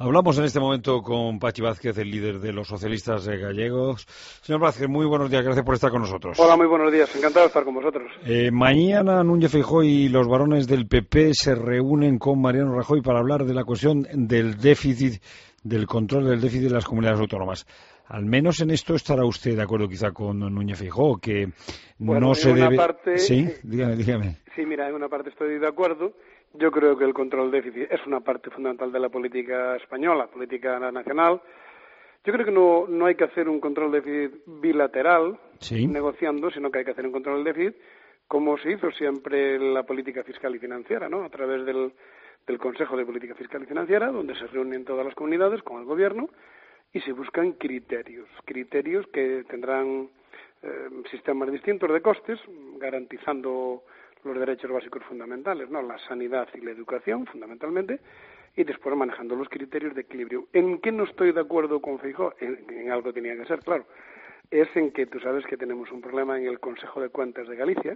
Hablamos en este momento con Pachi Vázquez, el líder de los socialistas gallegos. Señor Vázquez, muy buenos días, gracias por estar con nosotros. Hola, muy buenos días, encantado de estar con vosotros. Mañana Núñez Feijóo y los varones del PP se reúnen con Mariano Rajoy para hablar de la cuestión del déficit, del control del déficit de las comunidades autónomas. Al menos en esto estará usted de acuerdo quizá con Núñez Feijóo, que bueno, no se debe... Parte, sí, dígame. Sí, mira, en una parte estoy de acuerdo. Yo creo que el control del déficit es una parte fundamental de la política española, política nacional. Yo creo que no hay que hacer un control del déficit bilateral, negociando, sino que hay que hacer un control del déficit como se hizo siempre en la política fiscal y financiera, ¿no? A través del Consejo de Política Fiscal y Financiera, donde se reúnen todas las comunidades con el gobierno y se buscan criterios que tendrán sistemas distintos de costes, garantizando los derechos básicos fundamentales, ¿no? La sanidad y la educación, fundamentalmente, y después manejando los criterios de equilibrio. ¿En qué no estoy de acuerdo con Feijóo? En algo tenía que ser, claro. Es en que tú sabes que tenemos un problema en el Consejo de Cuentas de Galicia,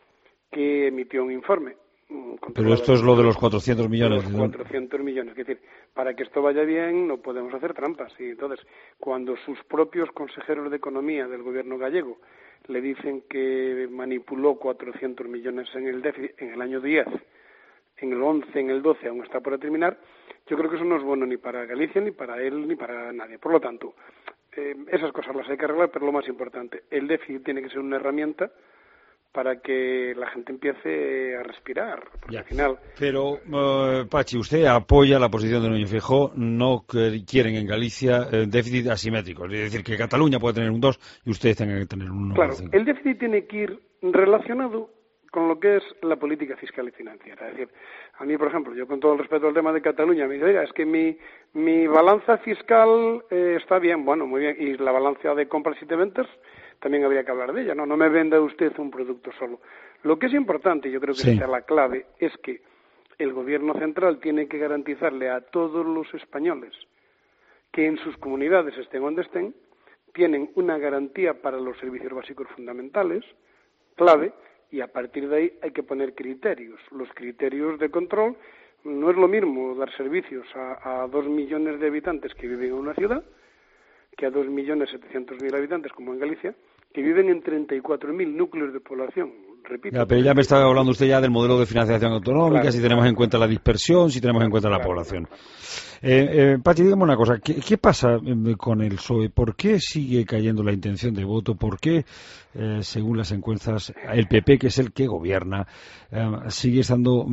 que emitió un informe. Pero esto es lo de los 400 millones. Los 400 millones. Es decir, para que esto vaya bien no podemos hacer trampas. Y entonces, cuando sus propios consejeros de Economía del gobierno gallego le dicen que manipuló 400 millones en el déficit en el año 10, en el 11, en el 12 aún está por terminar, yo creo que eso no es bueno ni para Galicia, ni para él, ni para nadie. Por lo tanto, esas cosas las hay que arreglar, pero lo más importante, el déficit tiene que ser una herramienta para que la gente empiece a respirar, porque al final... Pero, Pachi, usted apoya la posición de Núñez Feijóo, no quieren en Galicia déficit asimétrico, es decir, que Cataluña puede tener un 2 y ustedes tengan que tener un 1,5. Claro, el déficit tiene que ir relacionado con lo que es la política fiscal y financiera. Es decir, a mí, por ejemplo, yo con todo el respeto al tema de Cataluña, me dice, oiga, es que mi balanza fiscal está bien, bueno, muy bien, y la balanza de compras y de ventas también habría que hablar de ella, ¿no? No me venda usted un producto solo. Lo que es importante, yo creo que esa es la clave, es que el gobierno central tiene que garantizarle a todos los españoles que en sus comunidades, estén donde estén, tienen una garantía para los servicios básicos fundamentales, clave, y a partir de ahí hay que poner criterios. Los criterios de control, no es lo mismo dar servicios a 2 millones de habitantes que viven en una ciudad que a 2.700.000 habitantes, como en Galicia, que viven en 34.000 núcleos de población. Repito. Pero ya me estaba hablando usted ya del modelo de financiación autonómica, claro, si tenemos en cuenta la dispersión, si tenemos en cuenta la población. Pachi, dígame una cosa, ¿qué pasa con el PSOE? ¿Por qué sigue cayendo la intención de voto? ¿Por qué, según las encuestas, el PP, que es el que gobierna, sigue estando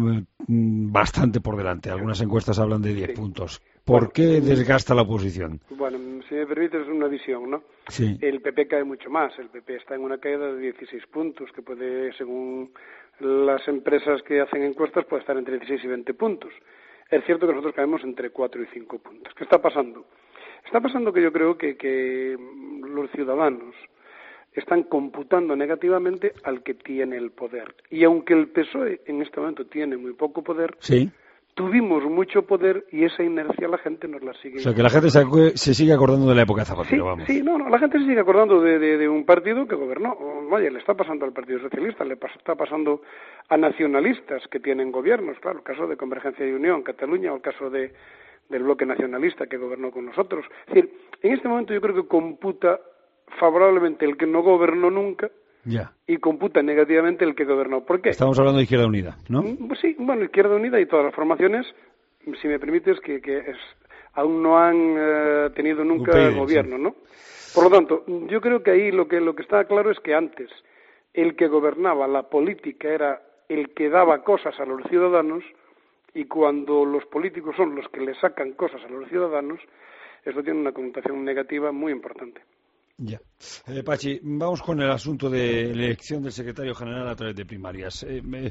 bastante por delante? Algunas encuestas hablan de 10 puntos. ¿Por qué desgasta la oposición? Bueno, si me permites una visión, ¿no? Sí. El PP cae mucho más. El PP está en una caída de 16 puntos, que puede, según las empresas que hacen encuestas, puede estar entre 16 y 20 puntos. Es cierto que nosotros caemos entre 4 y 5 puntos. ¿Qué está pasando? Está pasando que yo creo que los ciudadanos están computando negativamente al que tiene el poder. Y aunque el PSOE en este momento tiene muy poco poder, tuvimos mucho poder y esa inercia la gente nos la sigue. O sea, que la gente se sigue acordando de la época de Zapatero, vamos. Sí, la gente se sigue acordando de un partido que gobernó. Oye, le está pasando al Partido Socialista, le está pasando a nacionalistas que tienen gobiernos, claro, el caso de Convergencia y Unión, Cataluña, o el caso del bloque nacionalista que gobernó con nosotros. Es decir, en este momento yo creo que computa favorablemente el que no gobernó nunca, y computa negativamente el que gobernó. ¿Por qué? Estamos hablando de Izquierda Unida, ¿no? Sí, bueno, Izquierda Unida y todas las formaciones, si me permites, que aún no han tenido nunca gobierno, ¿no? Por lo tanto, yo creo que ahí lo que está claro es que antes el que gobernaba la política era el que daba cosas a los ciudadanos, y cuando los políticos son los que le sacan cosas a los ciudadanos, eso tiene una connotación negativa muy importante. Ya. Pachi, vamos con el asunto de elección del secretario general a través de primarias.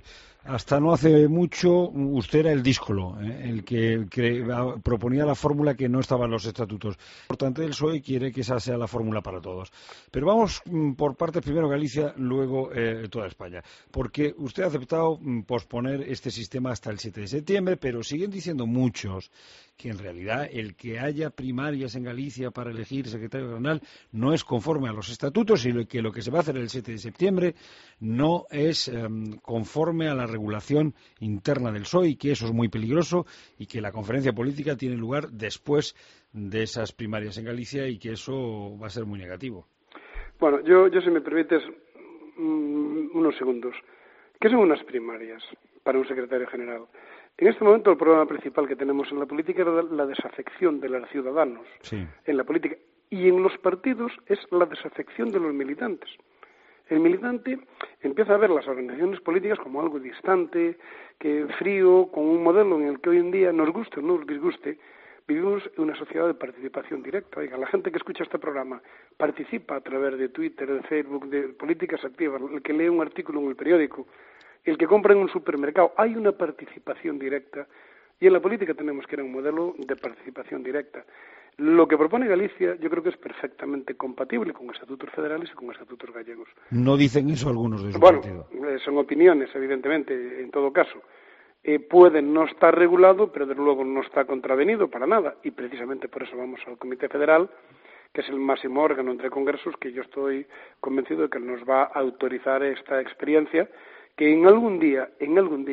Hasta no hace mucho usted era el díscolo, el que proponía la fórmula que no estaba en los estatutos. Lo importante del PSOE quiere que esa sea la fórmula para todos. Pero vamos por partes, primero Galicia, luego toda España. Porque usted ha aceptado posponer este sistema hasta el 7 de septiembre, pero siguen diciendo muchos que en realidad el que haya primarias en Galicia para elegir secretario general no es conforme conforme a los estatutos y que lo que se va a hacer el 7 de septiembre no es conforme a la regulación interna del PSOE y que eso es muy peligroso y que la conferencia política tiene lugar después de esas primarias en Galicia y que eso va a ser muy negativo. Bueno, yo si me permites unos segundos. ¿Qué son unas primarias para un secretario general? En este momento el problema principal que tenemos en la política es la desafección de los ciudadanos en la política. Y en los partidos es la desafección de los militantes. El militante empieza a ver las organizaciones políticas como algo distante, frío, con un modelo en el que hoy en día, nos guste o no nos disguste, vivimos en una sociedad de participación directa. Oiga, la gente que escucha este programa participa a través de Twitter, de Facebook, de políticas activas, el que lee un artículo en el periódico, el que compra en un supermercado. Hay una participación directa y en la política tenemos que ir a un modelo de participación directa. Lo que propone Galicia yo creo que es perfectamente compatible con estatutos federales y con estatutos gallegos. ¿No dicen eso algunos de su partido? Bueno, son opiniones, evidentemente, en todo caso. Puede no estar regulado, pero desde luego no está contravenido para nada. Y precisamente por eso vamos al Comité Federal, que es el máximo órgano entre congresos, que yo estoy convencido de que nos va a autorizar esta experiencia, que en algún día, en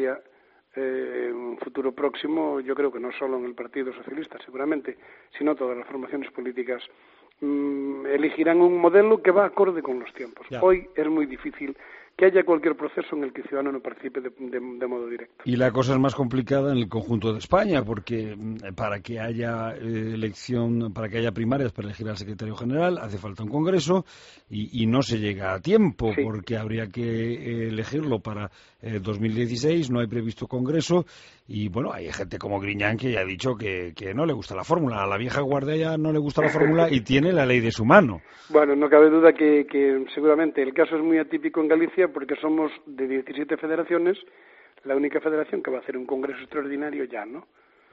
un futuro próximo, yo creo que no solo en el Partido Socialista, seguramente, sino todas las formaciones políticas elegirán un modelo que va acorde con los tiempos. Ya. Hoy es muy difícil que haya cualquier proceso en el que el ciudadano no participe de modo directo. Y la cosa es más complicada en el conjunto de España, porque para que haya para que haya primarias para elegir al secretario general, hace falta un congreso y no se llega a tiempo, sí, porque habría que elegirlo para 2016, no hay previsto congreso, y bueno, hay gente como Griñán que ya ha dicho que no le gusta la fórmula, a la vieja guardia ya no le gusta la fórmula y tiene la ley de su mano. Bueno, no cabe duda que seguramente el caso es muy atípico en Galicia porque somos de 17 federaciones, la única federación que va a hacer un congreso extraordinario ya, ¿no?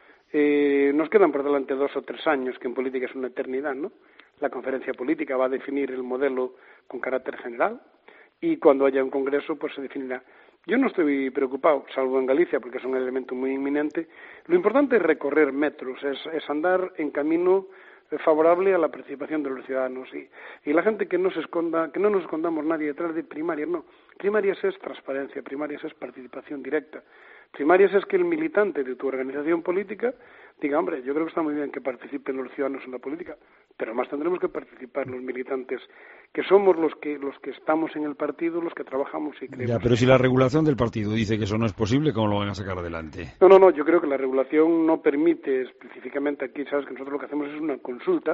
Nos quedan por delante 2 o 3 años, que en política es una eternidad, ¿no? La conferencia política va a definir el modelo con carácter general y cuando haya un congreso pues se definirá. Yo no estoy preocupado, salvo en Galicia, porque es un elemento muy inminente. Lo importante es recorrer metros, es andar en camino favorable a la participación de los ciudadanos y la gente que no nos escondamos nadie detrás de primarias, no. Primarias es transparencia, primarias es participación directa. Primarias es que el militante de tu organización política diga, hombre, yo creo que está muy bien que participen los ciudadanos en la política, pero más tendremos que participar los militantes, que somos los que estamos en el partido, los que trabajamos y creemos. Ya, pero si la regulación del partido dice que eso no es posible, ¿cómo lo van a sacar adelante? No, yo creo que la regulación no permite específicamente aquí, sabes que nosotros lo que hacemos es una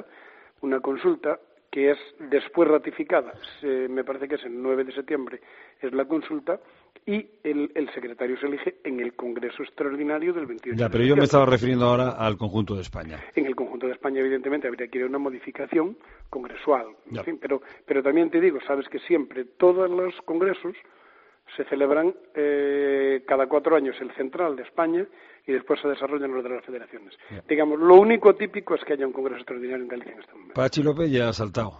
consulta que es después ratificada, me parece que es el 9 de septiembre, es la consulta, y el secretario se elige en el Congreso Extraordinario del 28 de septiembre. Ya, pero yo me estaba refiriendo ahora al conjunto de España. En el conjunto de España, evidentemente, habría que ir a una modificación congresual. En fin, pero también te digo, sabes que siempre todos los congresos se celebran cada 4 años el central de España y después se desarrollan los de las federaciones. Yeah. Digamos, lo único típico es que haya un congreso extraordinario en Galicia en este momento. Pachi López ya ha saltado.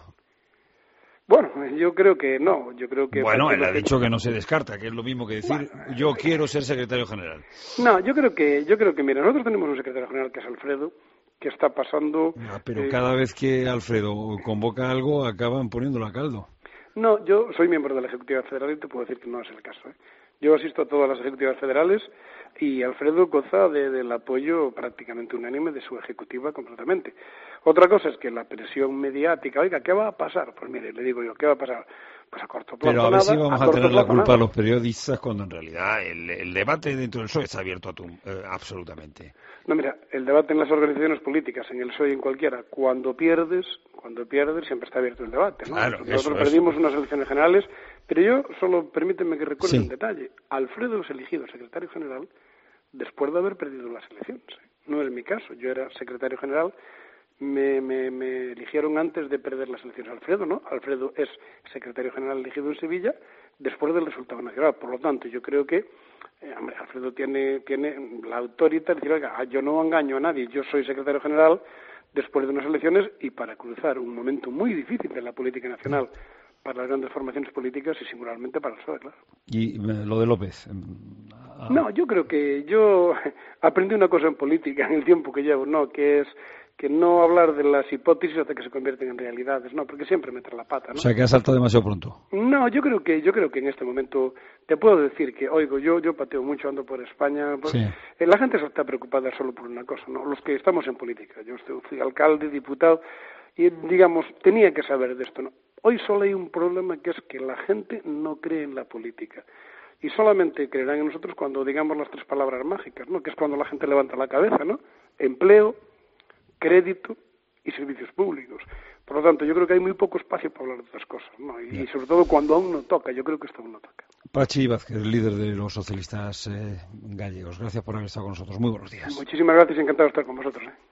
Bueno, yo creo que no. Bueno, él ha dicho que no se descarta, que es lo mismo que decir yo quiero ser secretario general. No, yo creo que mira, nosotros tenemos un secretario general que es Alfredo, que está pasando. No, pero cada vez que Alfredo convoca algo acaban poniéndolo a caldo. No, yo soy miembro de la Ejecutiva Federal y te puedo decir que no es el caso. Yo asisto a todas las ejecutivas federales y Alfredo goza del apoyo prácticamente unánime de su ejecutiva completamente. Otra cosa es que la presión mediática, oiga, ¿qué va a pasar? Pues mire, le digo yo, ¿qué va a pasar? Pues a corto plazo pero a ver nada, si vamos a tener la culpa a los periodistas cuando en realidad el debate dentro del PSOE está abierto absolutamente. No, mira, el debate en las organizaciones políticas, en el PSOE y en cualquiera, cuando pierdes siempre está abierto el debate, ¿no? Claro, nosotros perdimos unas elecciones generales, pero yo solo permíteme que recuerde un detalle. Alfredo es elegido secretario general después de haber perdido las elecciones. No es mi caso, yo era secretario general, me eligieron antes de perder las elecciones. Alfredo no, Alfredo es secretario general elegido en Sevilla después del resultado nacional. Por lo tanto, yo creo que Alfredo tiene la autoridad de decir, oiga, yo no engaño a nadie, yo soy secretario general después de unas elecciones y para cruzar un momento muy difícil de la política nacional para las grandes formaciones políticas y singularmente para el PSOE, claro. ¿Y lo de López? No, yo creo que yo aprendí una cosa en política en el tiempo que llevo, ¿no? Que es no hablar de las hipótesis hasta que se convierten en realidades, no, porque siempre meter la pata, ¿no? O sea, que ha saltado demasiado pronto. No, yo creo que en este momento te puedo decir que, oigo, yo pateo mucho, ando por España, Sí. La gente se está preocupada solo por una cosa, ¿no? Los que estamos en política, yo fui alcalde, diputado, y digamos, tenía que saber de esto, ¿no? Hoy solo hay un problema, que es que la gente no cree en la política. Y solamente creerán en nosotros cuando digamos las 3 palabras mágicas, ¿no? Que es cuando la gente levanta la cabeza, ¿no? Empleo, crédito y servicios públicos. Por lo tanto, yo creo que hay muy poco espacio para hablar de otras cosas, ¿no? Y sobre todo cuando aún no toca, yo creo que esto aún no toca. Pachi Vázquez, líder de los socialistas gallegos. Gracias por haber estado con nosotros. Muy buenos días. Muchísimas gracias, encantado de estar con vosotros.